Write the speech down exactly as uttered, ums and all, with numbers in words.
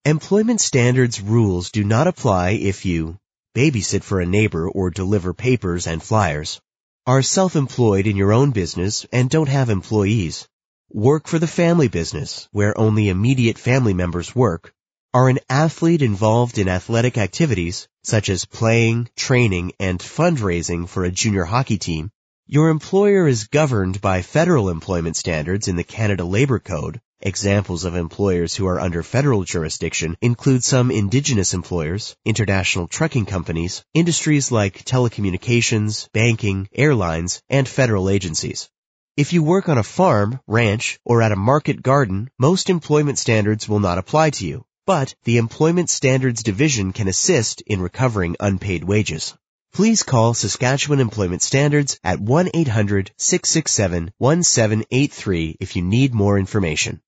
Employment standards rules do not apply if you babysit for a neighbor or deliver papers and flyers, are self-employed in your own business and don't have employees, work for the family business where only immediate family members work, are an athlete involved in athletic activities such as playing, training, and fundraising for a junior hockey team, your employer is governed by federal employment standards in the Canada Labor Code. Examples of employers who are under federal jurisdiction include some Indigenous employers, international trucking companies, industries like telecommunications, banking, airlines, and federal agencies. If you work on a farm, ranch, or at a market garden, most employment standards will not apply to you, but the Employment Standards Division can assist in recovering unpaid wages. Please call Saskatchewan Employment Standards at one eight hundred, six six seven, one seven eight three if you need more information.